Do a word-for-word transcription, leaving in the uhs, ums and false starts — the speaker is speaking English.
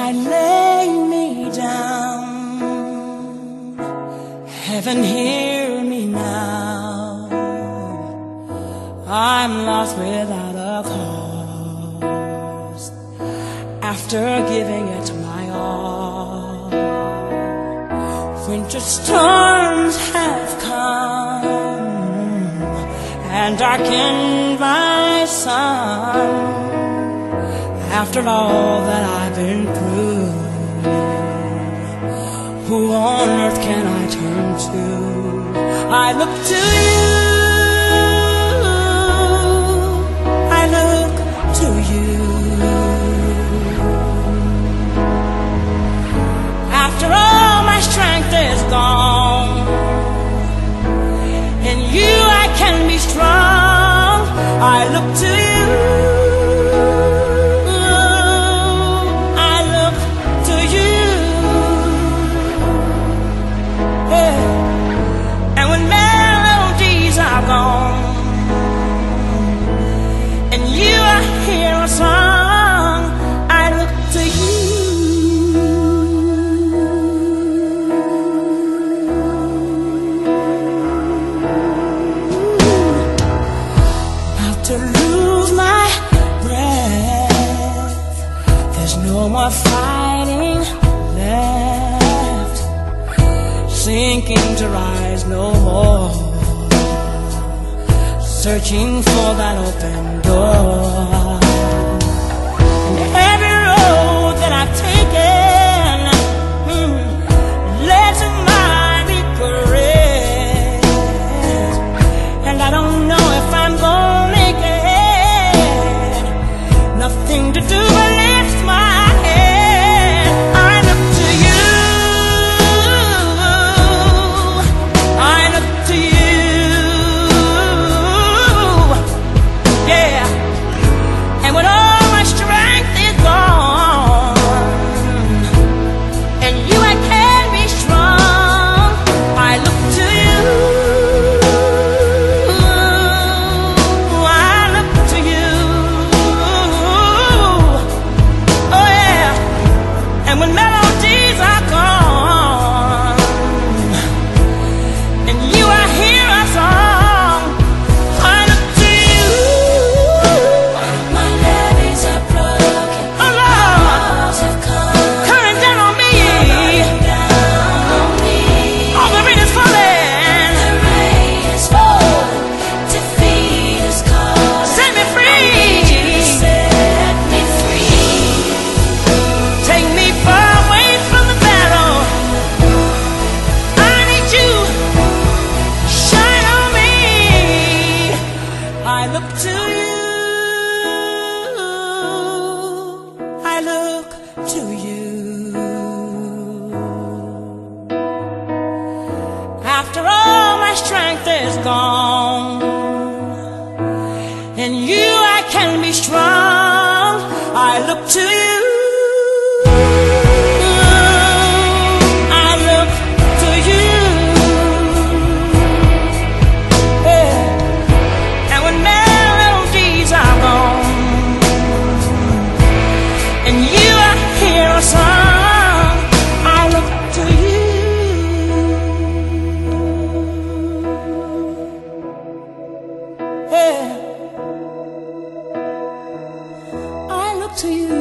I lay me down. Heaven, hear me now. I'm lost without a cause, after giving it my all. Winter storms have come and darkened my sun. After all that I've been through, who on earth can I turn to? I look to you, I look to you. After all my strength is gone, in you I can be strong. I look to you, and you I hear a song. I look to you. About to lose my breath, there's no more fighting left, sinking to rise no more, searching for that open door. And every road that I've taken mm, led to my regret, and I don't know if I'm gonna make it. Nothing to do but lift my head. I look to you, I look to you. And when all my strength is gone, and you I can be strong, I look to you, I look to you. Oh yeah. And when melodies are gone, and you I hear a song, I look to you. I look to you, I look to you. After all my strength is gone, in you I can be strong. I look to you. To you.